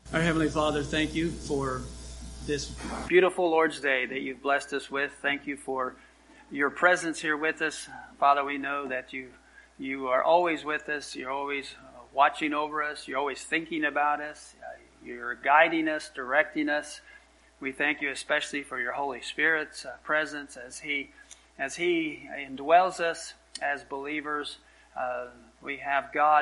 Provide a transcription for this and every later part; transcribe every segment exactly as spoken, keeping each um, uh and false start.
Our Heavenly Father, thank you for this beautiful Lord's Day that you've blessed us with. Thank you for your presence here with us. Father, we know that you you are always with us. You're always watching over us. You're always thinking about us. You're guiding us, directing us. We thank you especially for your Holy Spirit's presence as He as He indwells us as believers. Uh, we have God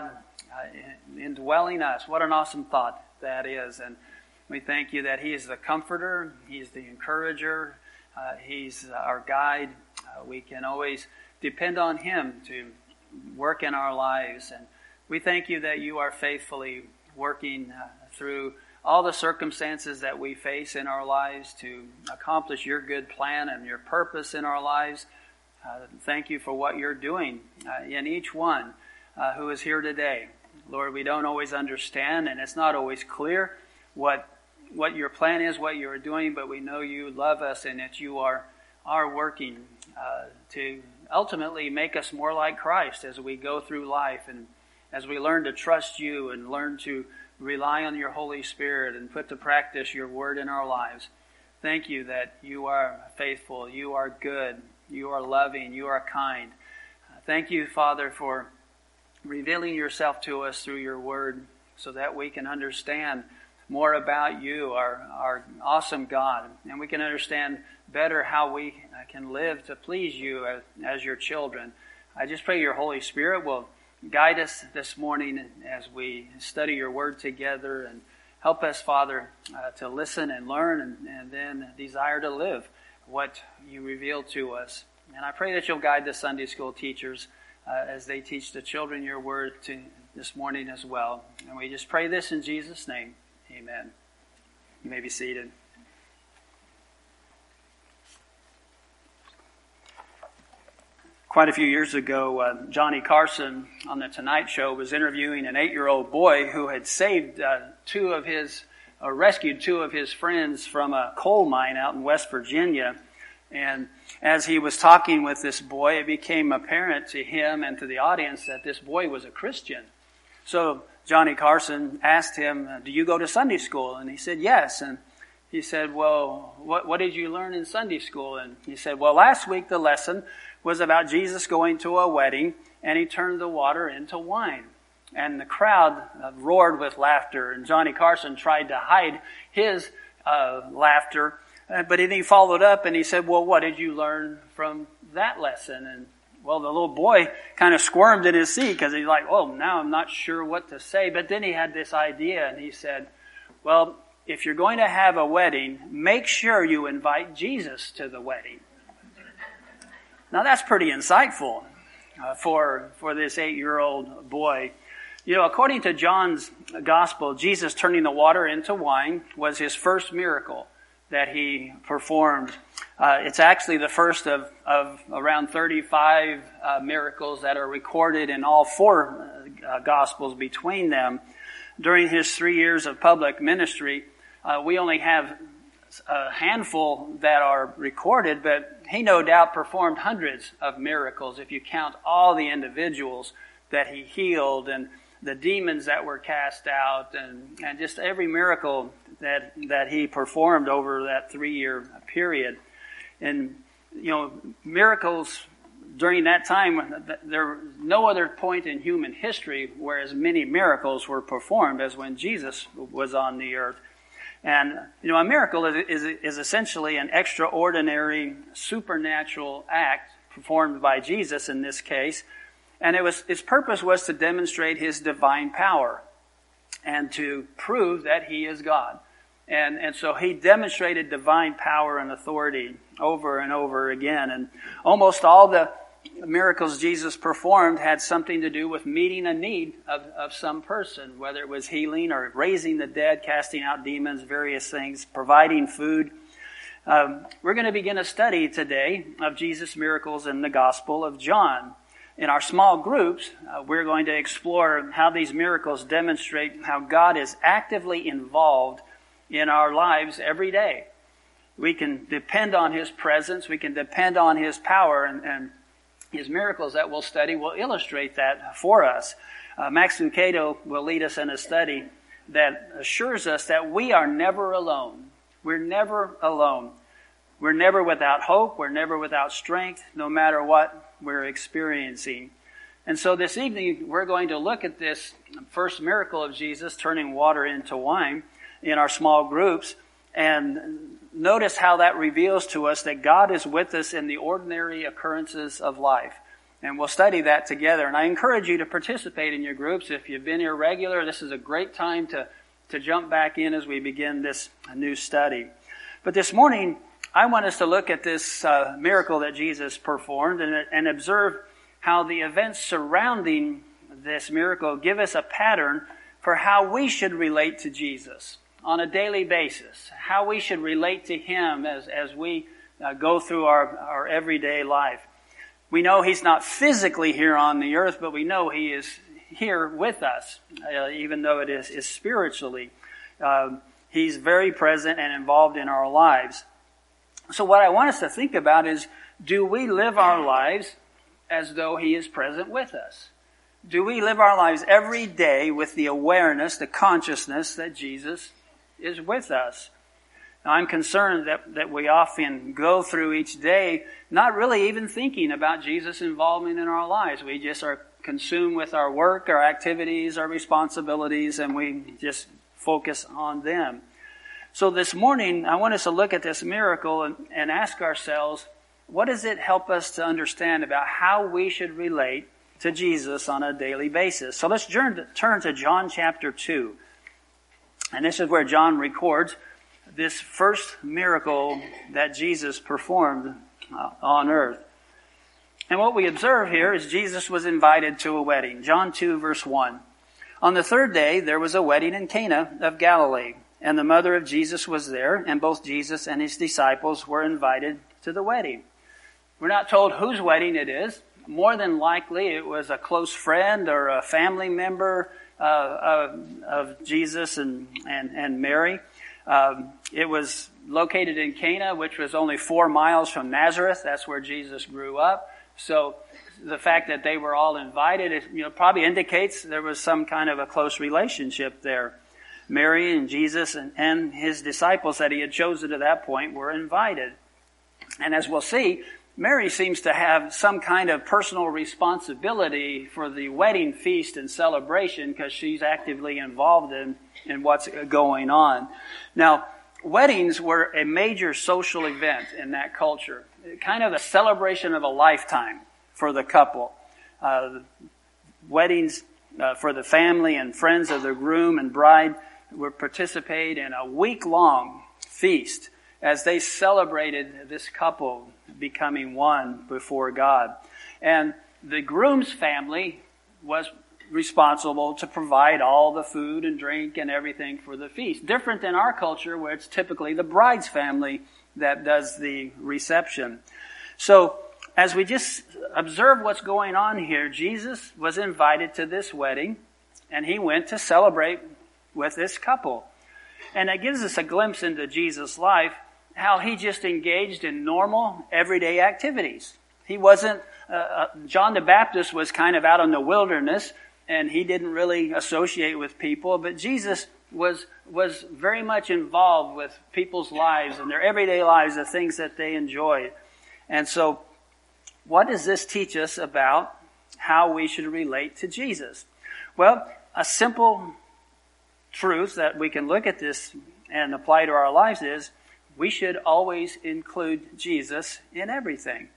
uh, indwelling us. What an awesome thought that is. And we thank you that He is the comforter, He's the encourager, uh, He's our guide. Uh, we can always depend on Him to work in our lives. And we thank you that you are faithfully working uh, through all the circumstances that we face in our lives to accomplish your good plan and your purpose in our lives. Uh, thank you for what you're doing uh, in each one uh, who is here today. Lord, we don't always understand, and it's not always clear what what your plan is, what you're doing, but we know you love us and that you are, are working uh, to ultimately make us more like Christ as we go through life and as we learn to trust you and learn to rely on your Holy Spirit and put to practice your word in our lives. Thank you that you are faithful, you are good, you are loving, you are kind. Uh, thank you, Father, for revealing yourself to us through your word so that we can understand more about you, our, our awesome God, and we can understand better how we can live to please you as, as your children. I just pray your Holy Spirit will guide us this morning as we study your word together and help us, Father, uh, to listen and learn and, and then desire to live what you reveal to us. And I pray that you'll guide the Sunday school teachers Uh, as they teach the children your word to this morning as well. And we just pray this in Jesus' name. Amen. You may be seated. Quite a few years ago, uh, Johnny Carson on The Tonight Show was interviewing an eight-year-old boy who had saved uh, two of his, or rescued two of his friends from a coal mine out in West Virginia. And as he was talking with this boy, it became apparent to him and to the audience that this boy was a Christian. So Johnny Carson asked him, "Do you go to Sunday school?" And he said, "Yes." And he said, "Well, what, what did you learn in Sunday school?" And he said, "Well, last week the lesson was about Jesus going to a wedding and he turned the water into wine." And the crowd roared with laughter, and Johnny Carson tried to hide his uh, laughter. Uh, but then he followed up and he said, "Well, what did you learn from that lesson?" And, well, the little boy kind of squirmed in his seat because he's like, "Oh, now I'm not sure what to say." But then he had this idea and he said, "Well, if you're going to have a wedding, make sure you invite Jesus to the wedding." Now, that's pretty insightful uh, for, for this eight-year-old boy. You know, according to John's gospel, Jesus turning the water into wine was his first miracle that he performed. Uh, it's actually the first of, of around thirty-five uh, miracles that are recorded in all four uh, Gospels between them. During his three years of public ministry, uh, we only have a handful that are recorded, but he no doubt performed hundreds of miracles if you count all the individuals that he healed and the demons that were cast out and, and just every miracle that that he performed over that three-year period. And, you know, miracles during that time, there was no other point in human history where as many miracles were performed as when Jesus was on the earth. And, you know, a miracle is, is, is essentially an extraordinary supernatural act performed by Jesus in this case. And it was its purpose was to demonstrate his divine power and to prove that he is God. And and so he demonstrated divine power and authority over and over again. And almost all the miracles Jesus performed had something to do with meeting a need of, of some person, whether it was healing or raising the dead, casting out demons, various things, providing food. Um, we're going to begin a study today of Jesus' miracles in the Gospel of John. In our small groups, uh, we're going to explore how these miracles demonstrate how God is actively involved in our lives every day. We can depend on his presence, we can depend on his power, and, and his miracles that we'll study will illustrate that for us. Uh, Max Lucado will lead us in a study that assures us that we are never alone. We're never alone. We're never without hope. We're never without strength, no matter what we're experiencing. And so this evening, we're going to look at this first miracle of Jesus, turning water into wine, in our small groups, and notice how that reveals to us that God is with us in the ordinary occurrences of life. And we'll study that together. And I encourage you to participate in your groups. If you've been here regular, this is a great time to, to jump back in as we begin this new study. But this morning, I want us to look at this uh, miracle that Jesus performed and, and observe how the events surrounding this miracle give us a pattern for how we should relate to Jesus on a daily basis, how we should relate to Him as, as we uh, go through our, our everyday life. We know He's not physically here on the earth, but we know He is here with us, uh, even though it is, is spiritually. Uh, he's very present and involved in our lives. So what I want us to think about is, do we live our lives as though He is present with us? Do we live our lives every day with the awareness, the consciousness that Jesus is with us? Now, I'm concerned that, that we often go through each day not really even thinking about Jesus' involvement in our lives. We just are consumed with our work, our activities, our responsibilities, and we just focus on them. So this morning, I want us to look at this miracle and, and ask ourselves, what does it help us to understand about how we should relate to Jesus on a daily basis? So let's turn to, turn to John chapter two. And this is where John records this first miracle that Jesus performed uh, on earth. And what we observe here is Jesus was invited to a wedding. John two, verse one. On the third day, there was a wedding in Cana of Galilee, and the mother of Jesus was there, and both Jesus and His disciples were invited to the wedding. We're not told whose wedding it is. More than likely, it was a close friend or a family member uh, of, of Jesus and, and, and Mary. Um, it was located in Cana, which was only four miles from Nazareth. That's where Jesus grew up. So the fact that they were all invited, it, you know, probably indicates there was some kind of a close relationship there. Mary and Jesus and, and His disciples that He had chosen at that point were invited. And as we'll see, Mary seems to have some kind of personal responsibility for the wedding feast and celebration because she's actively involved in, in what's going on. Now, weddings were a major social event in that culture, kind of a celebration of a lifetime for the couple. Uh, weddings uh, for the family and friends of the groom and bride would participate in a week-long feast as they celebrated this couple becoming one before God. And the groom's family was responsible to provide all the food and drink and everything for the feast. Different than our culture, where it's typically the bride's family that does the reception. So, as we just observe what's going on here, Jesus was invited to this wedding, and He went to celebrate with this couple. And it gives us a glimpse into Jesus' life, how He just engaged in normal, everyday activities. He wasn't, uh, uh, John the Baptist was kind of out in the wilderness, and he didn't really associate with people, but Jesus was was very much involved with people's lives and their everyday lives, the things that they enjoyed. And so, what does this teach us about how we should relate to Jesus? Well, a simple truth that we can look at this and apply to our lives is, we should always include Jesus in everything.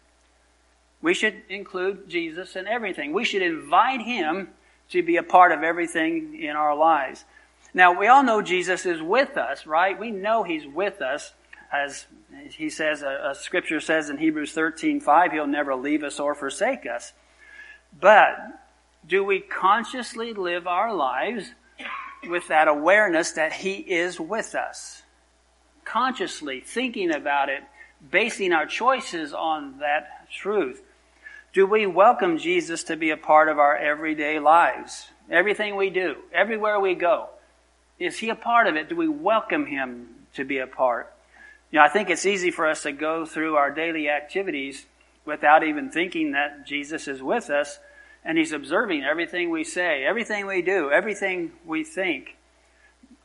We should include Jesus in everything. We should invite Him to be a part of everything in our lives. Now, we all know Jesus is with us, right? We know He's with us. As He says, a, a scripture says in Hebrews thirteen five, He'll never leave us or forsake us. But do we consciously live our lives with that awareness that He is with us? Consciously thinking about it, basing our choices on that truth. Do we welcome Jesus to be a part of our everyday lives? Everything we do, everywhere we go. Is He a part of it? Do we welcome Him to be a part? You know, I think it's easy for us to go through our daily activities without even thinking that Jesus is with us, and He's observing everything we say, everything we do, everything we think.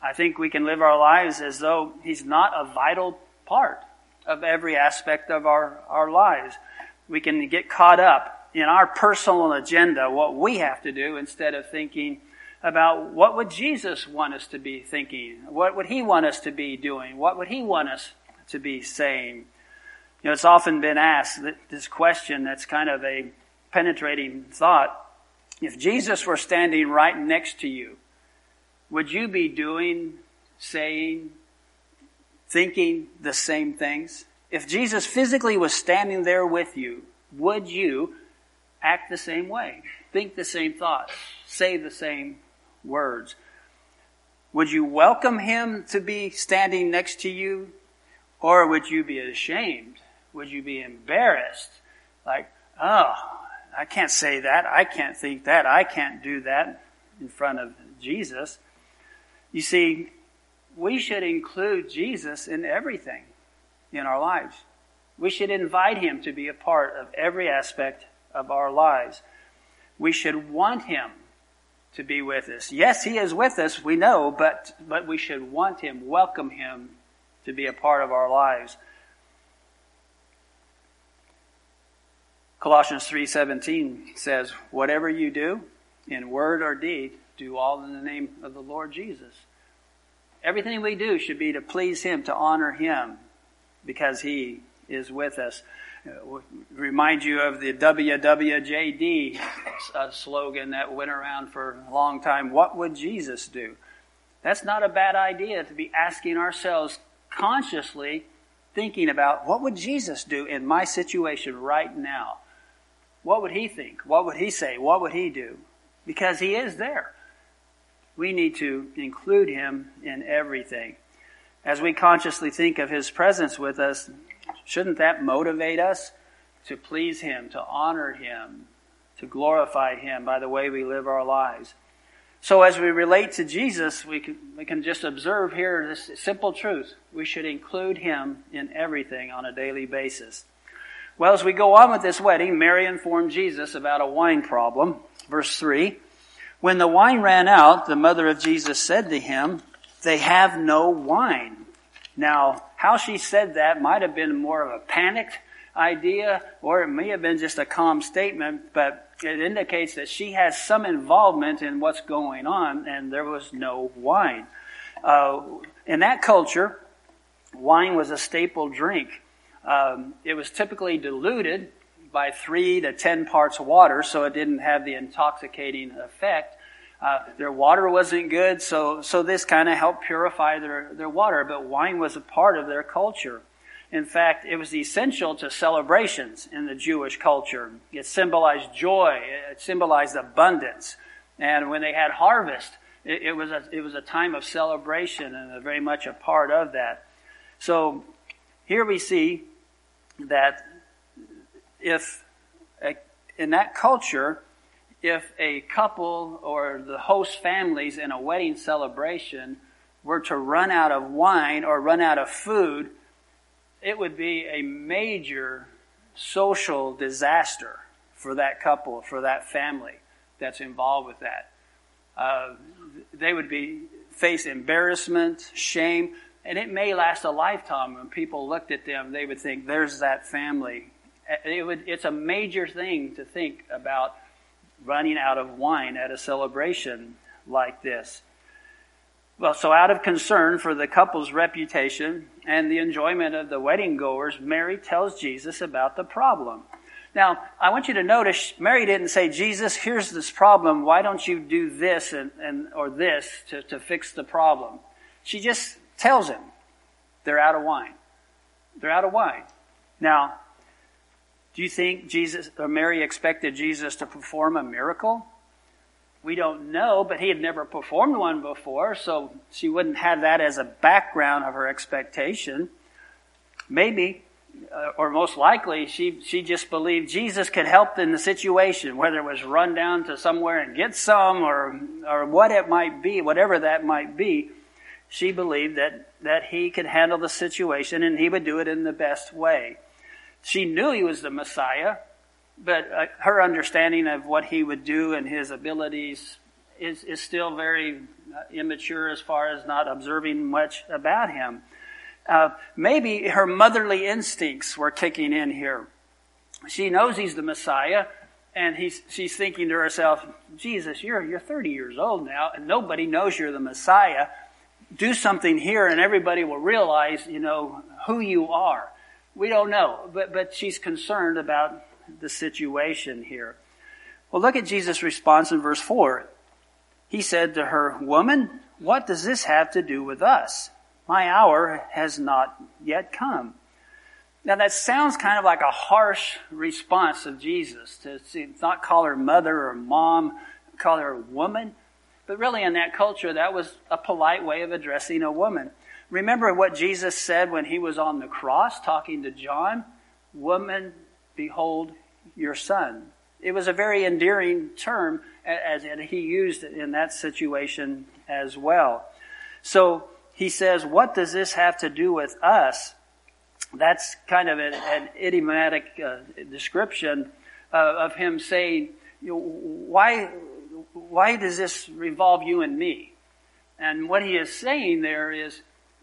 I think we can live our lives as though he's not a vital part of every aspect of our, our lives. We can get caught up in our personal agenda, what we have to do, instead of thinking about what would Jesus want us to be thinking? What would he want us to be doing? What would he want us to be saying? You know, it's often been asked, this question that's kind of a penetrating thought. If Jesus were standing right next to you, would you be doing, saying, thinking the same things? If Jesus physically was standing there with you, would you act the same way? Think the same thoughts? Say the same words? Would you welcome him to be standing next to you? Or would you be ashamed? Would you be embarrassed? Like, oh, I can't say that. I can't think that. I can't do that in front of Jesus. You see, we should include Jesus in everything in our lives. We should invite him to be a part of every aspect of our lives. We should want him to be with us. Yes, he is with us, we know, but, but we should want him, welcome him to be a part of our lives. Colossians three seventeen says, whatever you do, in word or deed, do all in the name of the Lord Jesus. Everything we do should be to please him, to honor him, because he is with us. Uh, remind you of the W W J D uh, slogan that went around for a long time. What would Jesus do? That's not a bad idea to be asking ourselves consciously, thinking about what would Jesus do in my situation right now? What would he think? What would he say? What would he do? Because he is there. We need to include him in everything. As we consciously think of his presence with us, shouldn't that motivate us to please him, to honor him, to glorify him by the way we live our lives? So as we relate to Jesus, we can, we can just observe here this simple truth. We should include him in everything on a daily basis. Well, as we go on with this wedding, Mary informed Jesus about a wine problem. Verse three, when the wine ran out, the mother of Jesus said to him, they have no wine. Now, how she said that might have been more of a panicked idea, or it may have been just a calm statement, but it indicates that she has some involvement in what's going on, and there was no wine. Uh, in that culture, wine was a staple drink. Um, it was typically diluted by three to ten parts water, so it didn't have the intoxicating effect. Uh, their water wasn't good, so so this kind of helped purify their, their water, but wine was a part of their culture. In fact, it was essential to celebrations in the Jewish culture. It symbolized joy, it symbolized abundance, and when they had harvest, it, it was a it was a time of celebration and a, very much a part of that. So here we see that if a, in that culture, if a couple or the host families in a wedding celebration were to run out of wine or run out of food, it would be a major social disaster for that couple, for that family that's involved with that. Uh, they would be face embarrassment, shame, and it may last a lifetime. When people looked at them, they would think, there's that family. It would, it's a major thing to think about running out of wine at a celebration like this. Well, so out of concern for the couple's reputation and the enjoyment of the wedding goers, Mary tells Jesus about the problem. Now, I want you to notice, Mary didn't say, Jesus, here's this problem. Why don't you do this and, and or this to, to fix the problem? She just tells him they're out of wine. They're out of wine. Now, do you think Jesus or Mary expected Jesus to perform a miracle? We don't know, but he had never performed one before, so she wouldn't have that as a background of her expectation. Maybe, uh, or most likely, she, she just believed Jesus could help in the situation, whether it was run down to somewhere and get some, or or what it might be, whatever that might be. She believed that, that he could handle the situation and he would do it in the best way. She knew he was the Messiah, but uh, her understanding of what he would do and his abilities is, is still very immature as far as not observing much about him. Uh, maybe her motherly instincts were kicking in here. She knows he's the Messiah, and he's, she's thinking to herself, Jesus, you're, you're thirty years old now, and nobody knows you're the Messiah. Do something here, and everybody will realize, you know, who you are. We don't know, but, but she's concerned about the situation here. Well, look at Jesus' response in verse four. He said to her, Woman, what does this have to do with us? My hour has not yet come. Now that sounds kind of like a harsh response of Jesus, to not call her mother or mom, call her woman. But really in that culture, that was a polite way of addressing a woman. Remember what Jesus said when he was on the cross talking to John? Woman, behold your son. It was a very endearing term as he used it in that situation as well. So he says, what does this have to do with us? That's kind of an, an idiomatic uh, description uh, of him saying, you know, why, why does this revolve you and me? And what he is saying there is,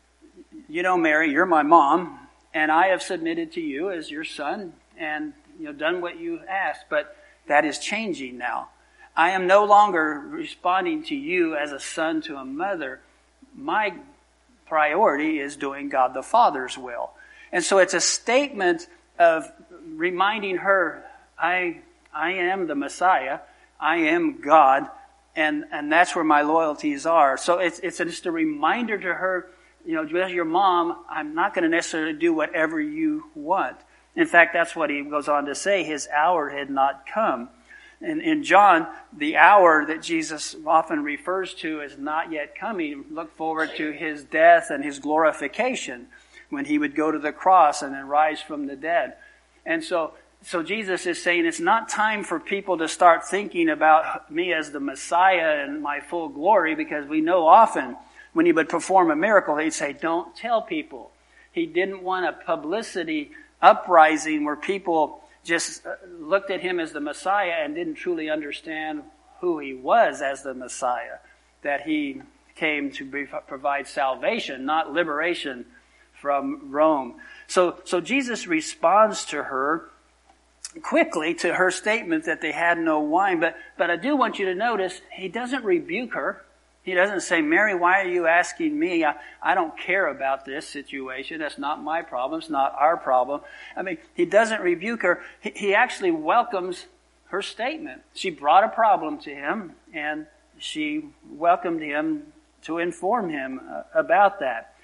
you know, Mary, you're my mom, and I have submitted to you as your son and, you know, done what you asked, but that is changing now. I am no longer responding to you as a son to a mother. My priority is doing God the Father's will. And so it's a statement of reminding her, I I am the Messiah, I am God, and, and that's where my loyalties are. So it's it's just a reminder to her, you know, as your mom, I'm not going to necessarily do whatever you want. In fact, that's what he goes on to say, his hour had not come. In, in John, the hour that Jesus often refers to is not yet coming. Look forward to his death and his glorification when he would go to the cross and then rise from the dead. And so, so Jesus is saying it's not time for people to start thinking about me as the Messiah and my full glory, because we know often when he would perform a miracle, he'd say, don't tell people. He didn't want a publicity uprising where people just looked at him as the Messiah and didn't truly understand who he was as the Messiah, that he came to be, provide salvation, not liberation from Rome. So, so Jesus responds to her quickly to her statement that they had no wine, but, but I do want you to notice he doesn't rebuke her. He doesn't say, Mary, why are you asking me? I, I don't care about this situation. That's not my problem. It's not our problem. I mean, he doesn't rebuke her. He, he actually welcomes her statement. She brought a problem to him, and she welcomed him to inform him uh, about that.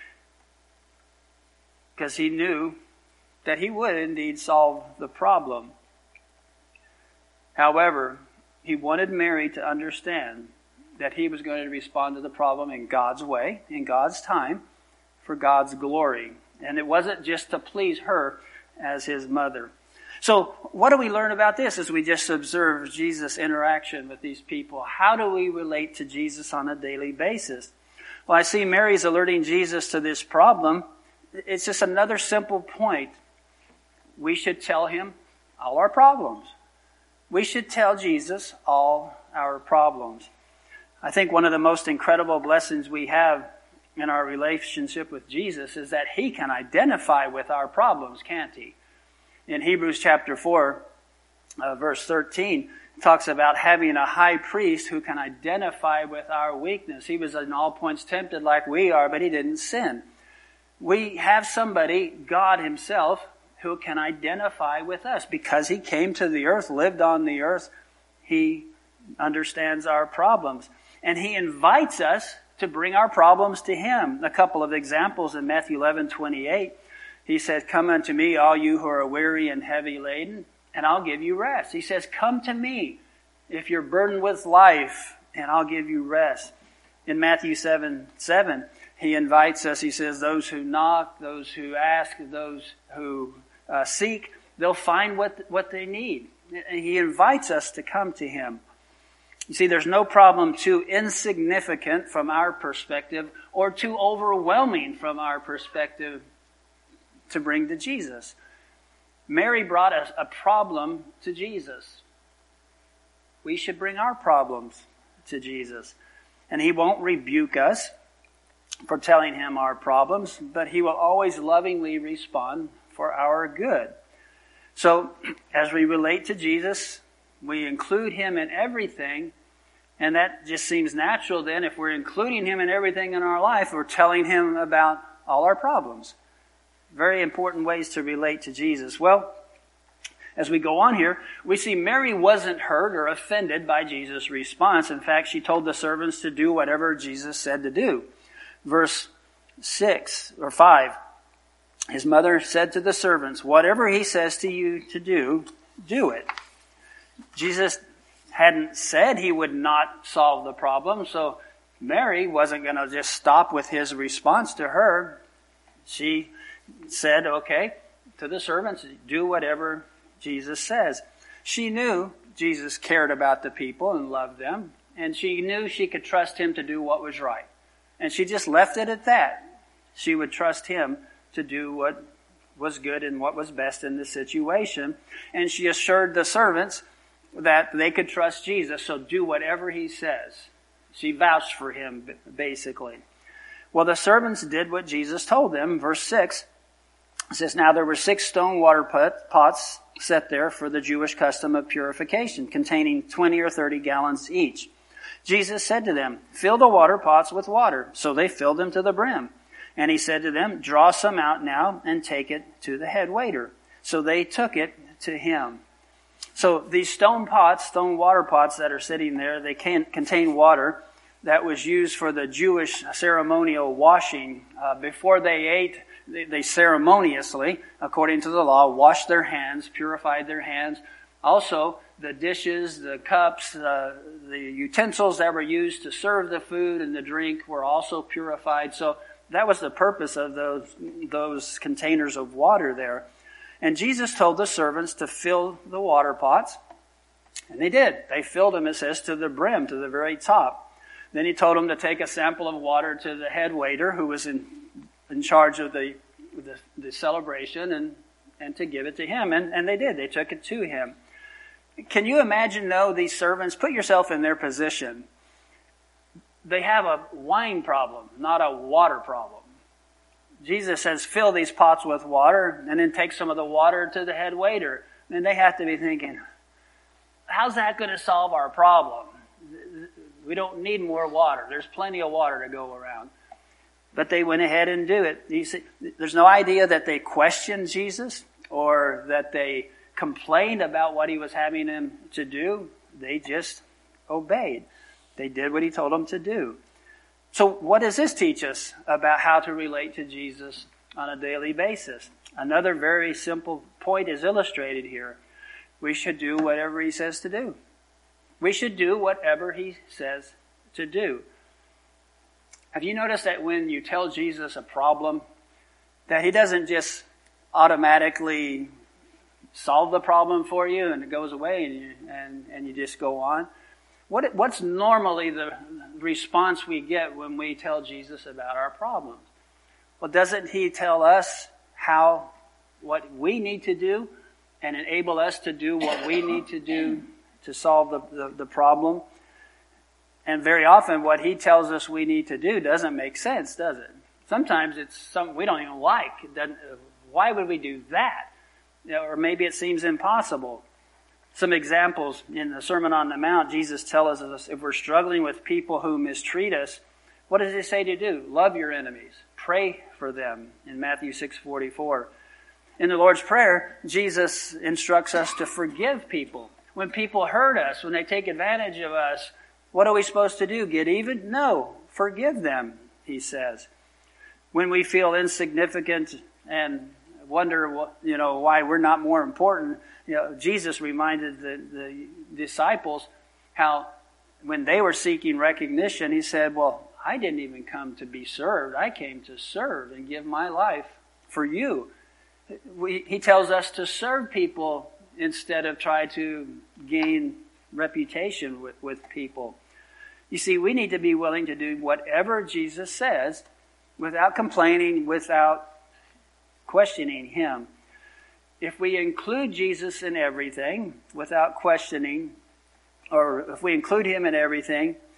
Because he knew that he would indeed solve the problem. However, he wanted Mary to understand that he was going to respond to the problem in God's way, in God's time, for God's glory. And it wasn't just to please her as his mother. So what do we learn about this as we just observe Jesus' interaction with these people? How do we relate to Jesus on a daily basis? Well, I see Mary's alerting Jesus to this problem. It's just another simple point. We should tell him all our problems. We should tell Jesus all our problems. I think one of the most incredible blessings we have in our relationship with Jesus is that he can identify with our problems, can't he? In Hebrews chapter four, uh, verse thirteen, it talks about having a high priest who can identify with our weakness. He was in all points tempted like we are, but he didn't sin. We have somebody, God himself, who can identify with us because he came to the earth, lived on the earth. He understands our problems. And he invites us to bring our problems to him. A couple of examples in Matthew eleven twenty-eight. He says, come unto me, all you who are weary and heavy laden, and I'll give you rest. He says, come to me if you're burdened with life, and I'll give you rest. In Matthew seven seven, he invites us, he says, those who knock, those who ask, those who uh, seek, they'll find what, what they need. And he invites us to come to him. You see, there's no problem too insignificant from our perspective or too overwhelming from our perspective to bring to Jesus. Mary brought a, a problem to Jesus. We should bring our problems to Jesus. And he won't rebuke us for telling him our problems, but he will always lovingly respond for our good. So as we relate to Jesus, we include him in everything, and that just seems natural then. If we're including him in everything in our life, we're telling him about all our problems. Very important ways to relate to Jesus. Well, as we go on here, we see Mary wasn't hurt or offended by Jesus' response. In fact, she told the servants to do whatever Jesus said to do. Verse six or five, his mother said to the servants, "Whatever he says to you to do, do it." Jesus hadn't said he would not solve the problem, so Mary wasn't going to just stop with his response to her. She said, okay, to the servants, do whatever Jesus says. She knew Jesus cared about the people and loved them, and she knew she could trust him to do what was right. And she just left it at that. She would trust him to do what was good and what was best in the situation. And she assured the servants that they could trust Jesus, so do whatever he says. She vouched for him, basically. Well, the servants did what Jesus told them. Verse six says, "Now there were six stone water pots set there for the Jewish custom of purification, containing twenty or thirty gallons each. Jesus said to them, 'Fill the water pots with water.' So they filled them to the brim. And he said to them, 'Draw some out now and take it to the head waiter.' So they took it to him." So these stone pots, stone water pots that are sitting there, they can contain water that was used for the Jewish ceremonial washing. Uh, before they ate, they, they ceremoniously, according to the law, washed their hands, purified their hands. Also, the dishes, the cups, uh, the utensils that were used to serve the food and the drink were also purified. So that was the purpose of those, those containers of water there. And Jesus told the servants to fill the water pots. And they did. They filled them, it says, to the brim, to the very top. Then he told them to take a sample of water to the head waiter who was in, in charge of the, the, the celebration and, and to give it to him. And, and they did. They took it to him. Can you imagine, though, these servants, put yourself in their position. They have a wine problem, not a water problem. Jesus says, fill these pots with water and then take some of the water to the head waiter. And they have to be thinking, how's that going to solve our problem? We don't need more water. There's plenty of water to go around. But they went ahead and do it. You see, there's no idea that they questioned Jesus or that they complained about what he was having them to do. They just obeyed. They did what he told them to do. So what does this teach us about how to relate to Jesus on a daily basis? Another very simple point is illustrated here. We should do whatever he says to do. We should do whatever he says to do. Have you noticed that when you tell Jesus a problem, that he doesn't just automatically solve the problem for you and it goes away and you, and, and you just go on? What, what's normally the response we get when we tell Jesus about our problems? Well, doesn't he tell us how, what we need to do and enable us to do what we need to do to solve the, the, the problem? And very often what he tells us we need to do doesn't make sense, does it? Sometimes it's something we don't even like. It doesn't, why would we do that? You know, or maybe it seems impossible. Some examples in the Sermon on the Mount, Jesus tells us if we're struggling with people who mistreat us, what does he say to do? Love your enemies. Pray for them in Matthew six forty-four. In the Lord's Prayer, Jesus instructs us to forgive people. When people hurt us, when they take advantage of us, what are we supposed to do? Get even? No. Forgive them, he says. When we feel insignificant and wonder, you know, why we're not more important, you know, Jesus reminded the, the disciples how when they were seeking recognition, he said, well, I didn't even come to be served. I came to serve and give my life for you. We, he tells us to serve people instead of try to gain reputation with, with people. You see, we need to be willing to do whatever Jesus says without complaining, without questioning him. If we include Jesus in everything without questioning, or if we include him in everything,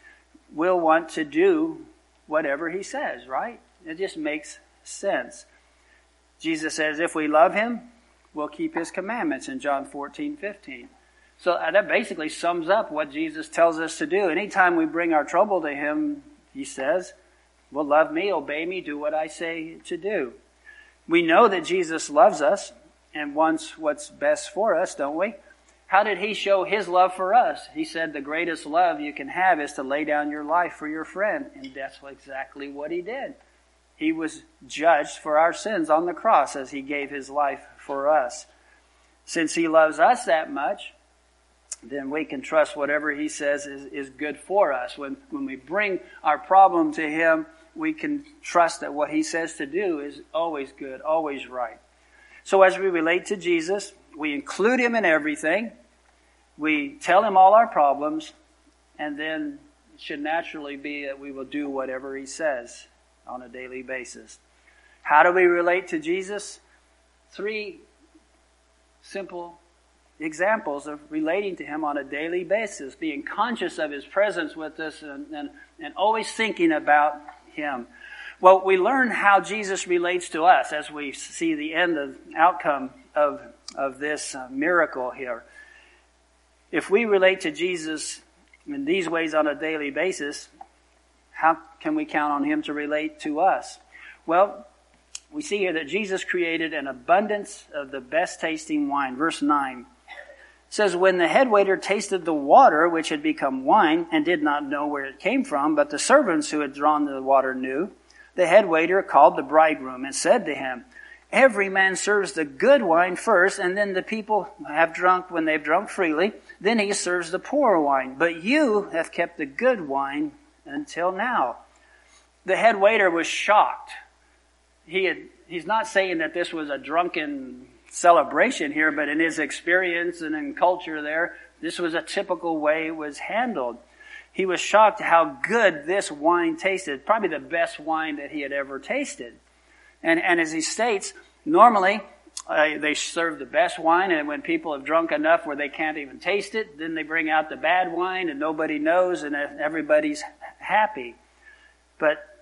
we'll want to do whatever he says, right? It just makes sense. Jesus says if we love him, we'll keep his commandments in John fourteen fifteen. So that basically sums up what Jesus tells us to do. Anytime we bring our trouble to him, he says, well, love me, obey me, do what I say to do. We know that Jesus loves us and wants what's best for us, don't we? How did he show his love for us? He said the greatest love you can have is to lay down your life for your friend. And that's exactly what he did. He was judged for our sins on the cross as he gave his life for us. Since he loves us that much, then we can trust whatever he says is, is good for us. When, when we bring our problem to him, we can trust that what he says to do is always good, always right. So as we relate to Jesus, we include him in everything. We tell him all our problems, and then it should naturally be that we will do whatever he says on a daily basis. How do we relate to Jesus? Three simple examples of relating to him on a daily basis, being conscious of his presence with us and, and, and always thinking about him. Well, we learn how Jesus relates to us as we see the end of outcome of, of this uh, miracle here. If we relate to Jesus in these ways on a daily basis, how can we count on him to relate to us? Well, we see here that Jesus created an abundance of the best tasting wine. Verse nine says, when the head waiter tasted the water which had become wine and did not know where it came from, but the servants who had drawn the water knew, the head waiter called the bridegroom and said to him, every man serves the good wine first, and then the people have drunk when they've drunk freely. Then he serves the poor wine. But you have kept the good wine until now. The head waiter was shocked. He had, he's not saying that this was a drunken celebration here, but in his experience and in culture there, this was a typical way it was handled. He was shocked how good this wine tasted, probably the best wine that he had ever tasted. And, and as he states, normally uh, they serve the best wine, and when people have drunk enough where they can't even taste it, then they bring out the bad wine and nobody knows and everybody's happy. But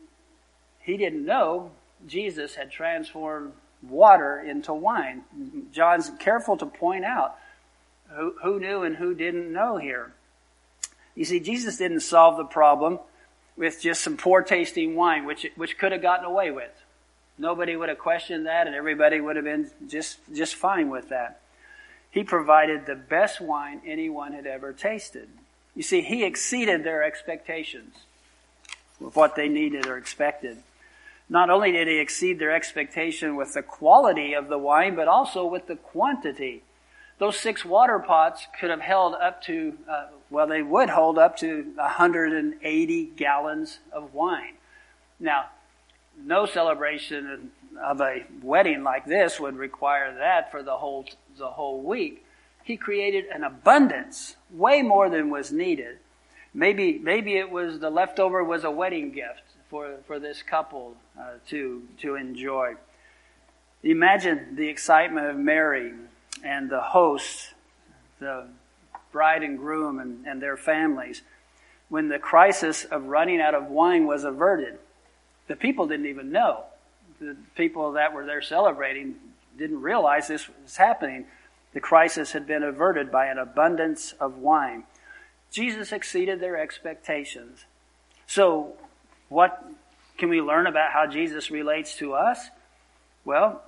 he didn't know Jesus had transformed water into wine. John's careful to point out who, who knew and who didn't know here. You see, Jesus didn't solve the problem with just some poor tasting wine, which which could have gotten away with. Nobody would have questioned that, and everybody would have been just, just fine with that. He provided the best wine anyone had ever tasted. You see, he exceeded their expectations of what they needed or expected. Not only did he exceed their expectation with the quality of the wine, but also with the quantity. Those six water pots could have held up to, uh, well, they would hold up to one hundred eighty gallons of wine. Now, no celebration of a wedding like this would require that for the whole, the whole week. He created an abundance, way more than was needed. Maybe, maybe it was the leftover was a wedding gift for, for this couple uh, to, to enjoy. Imagine the excitement of Mary and the hosts, the bride and groom and, and their families, when the crisis of running out of wine was averted. The people didn't even know. The people that were there celebrating didn't realize this was happening. The crisis had been averted by an abundance of wine. Jesus exceeded their expectations. So, what can we learn about how Jesus relates to us? Well,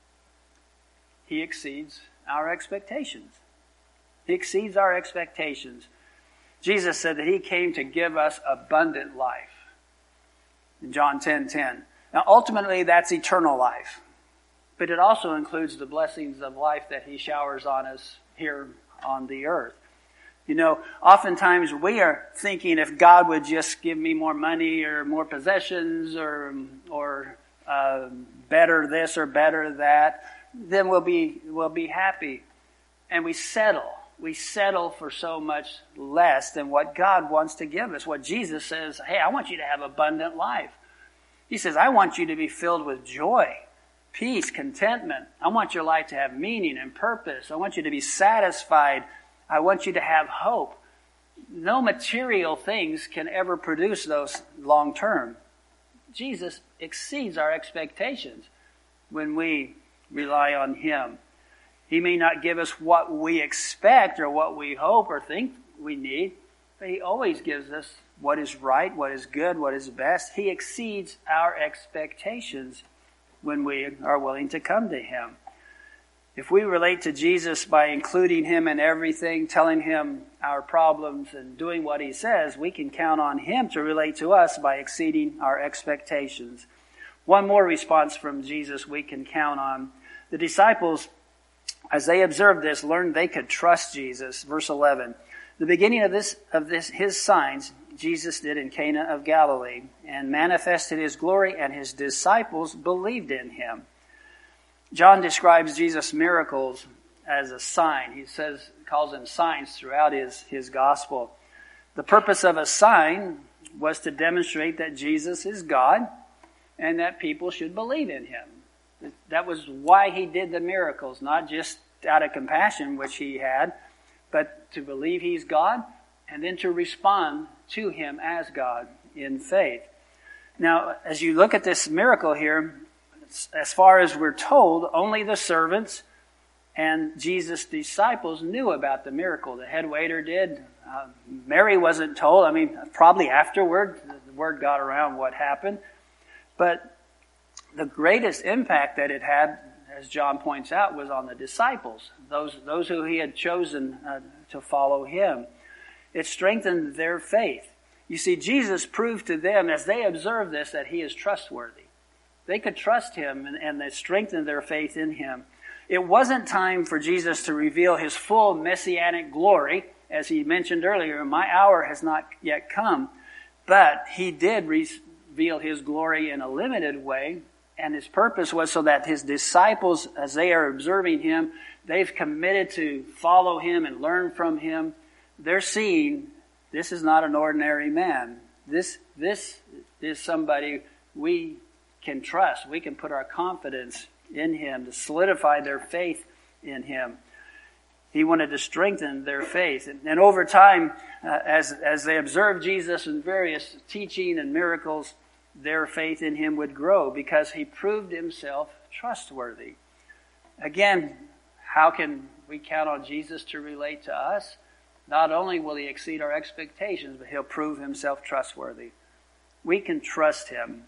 he exceeds our expectations. He exceeds our expectations. Jesus said that he came to give us abundant life. In John ten ten. Now, ultimately, that's eternal life. But it also includes the blessings of life that he showers on us here on the earth. You know, oftentimes we are thinking if God would just give me more money or more possessions or or uh, better this or better that, then we'll be we'll be happy. And we settle. We settle for so much less than what God wants to give us. What Jesus says, hey, I want you to have abundant life. He says, I want you to be filled with joy, peace, contentment. I want your life to have meaning and purpose. I want you to be satisfied. I want you to have hope. no material things can ever produce those long term. Jesus exceeds our expectations when we rely on him. He may not give us what we expect or what we hope or think we need, but he always gives us what is right, what is good, what is best. He exceeds our expectations when we are willing to come to him. If we relate to Jesus by including him in everything, telling him our problems and doing what he says, we can count on him to relate to us by exceeding our expectations. One more response from Jesus we can count on. The disciples, as they observed this, learned they could trust Jesus. Verse eleven. The beginning of this of this his signs Jesus did in Cana of Galilee, and manifested his glory, and his disciples believed in him. John describes Jesus' miracles as a sign. He says, calls them signs throughout his, his gospel. The purpose of a sign was to demonstrate that Jesus is God and that people should believe in him. That was why he did the miracles, not just out of compassion, which he had, but to believe he's God and then to respond to him as God in faith. Now, as you look at this miracle here, as far as we're told, only the servants and Jesus' disciples knew about the miracle. The head waiter did. Uh, Mary wasn't told. I mean, probably afterward, the word got around what happened. But the greatest impact that it had, as John points out, was on the disciples, those, those who he had chosen uh, to follow him. It strengthened their faith. You see, Jesus proved to them, as they observed this, that he is trustworthy. They could trust him, and, and they strengthened their faith in him. It wasn't time for Jesus to reveal his full messianic glory. As he mentioned earlier, my hour has not yet come. But he did reveal his glory in a limited way, and his purpose was so that his disciples, as they are observing him, they've committed to follow him and learn from him. They're seeing this is not an ordinary man. This, this is somebody we can trust. We can put our confidence in him to solidify their faith in him. He wanted to strengthen their faith. And, and over time, uh, as, as they observed Jesus in various teaching and miracles, their faith in him would grow because he proved himself trustworthy. Again, how can we count on Jesus to relate to us? Not only will he exceed our expectations, but he'll prove himself trustworthy. We can trust him.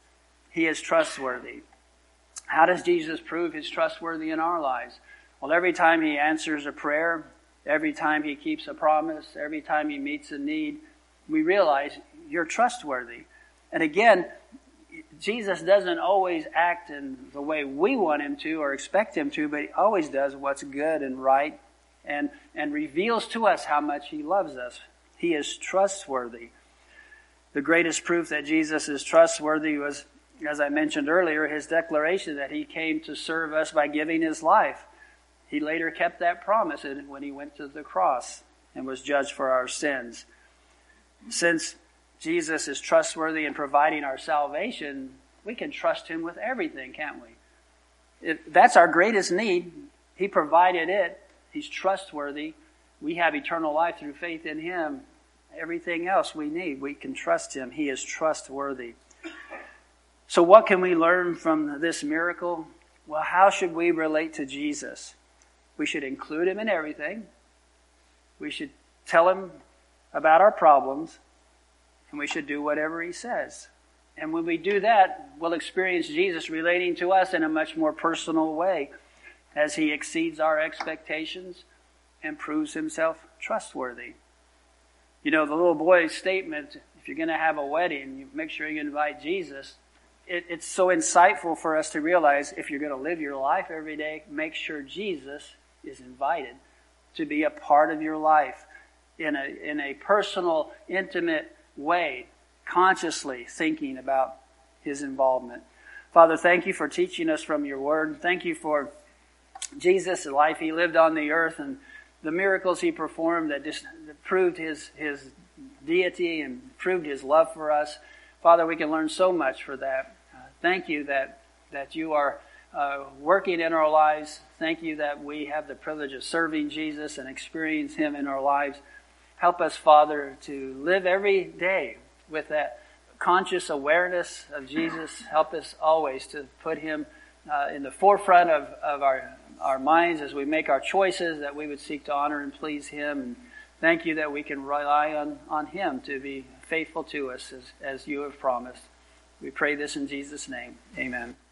He is trustworthy. How does Jesus prove he's trustworthy in our lives? Well, every time he answers a prayer, every time he keeps a promise, every time he meets a need, we realize you're trustworthy. And again, Jesus doesn't always act in the way we want him to or expect him to, but he always does what's good and right and, and reveals to us how much he loves us. He is trustworthy. The greatest proof that Jesus is trustworthy was, as I mentioned earlier, his declaration that he came to serve us by giving his life. He later kept that promise when he went to the cross and was judged for our sins. Since Jesus is trustworthy in providing our salvation, we can trust him with everything, can't we? If that's our greatest need. He provided it. He's trustworthy. We have eternal life through faith in him. Everything else we need, we can trust him. He is trustworthy. So what can we learn from this miracle? Well, how should we relate to Jesus? We should include him in everything. We should tell him about our problems. And we should do whatever he says. And when we do that, we'll experience Jesus relating to us in a much more personal way as he exceeds our expectations and proves himself trustworthy. You know, the little boy's statement, if you're going to have a wedding, you make sure you invite Jesus. It, it's so insightful for us to realize if you're going to live your life every day, make sure Jesus is invited to be a part of your life in a, in a personal, intimate way, consciously thinking about his involvement. Father, thank you for teaching us from your word. Thank you for Jesus, the life he lived on the earth and the miracles he performed that just that proved his, his deity and proved his love for us. Father, we can learn so much for that. Uh, thank you that, that you are uh, working in our lives. Thank you that we have the privilege of serving Jesus and experience him in our lives. Help us, Father, to live every day with that conscious awareness of Jesus. Help us always to put him uh, in the forefront of, of our, our minds as we make our choices, that we would seek to honor and please him. And thank you that we can rely on, on him to be faithful to us as, as you have promised. We pray this in Jesus' name. Amen.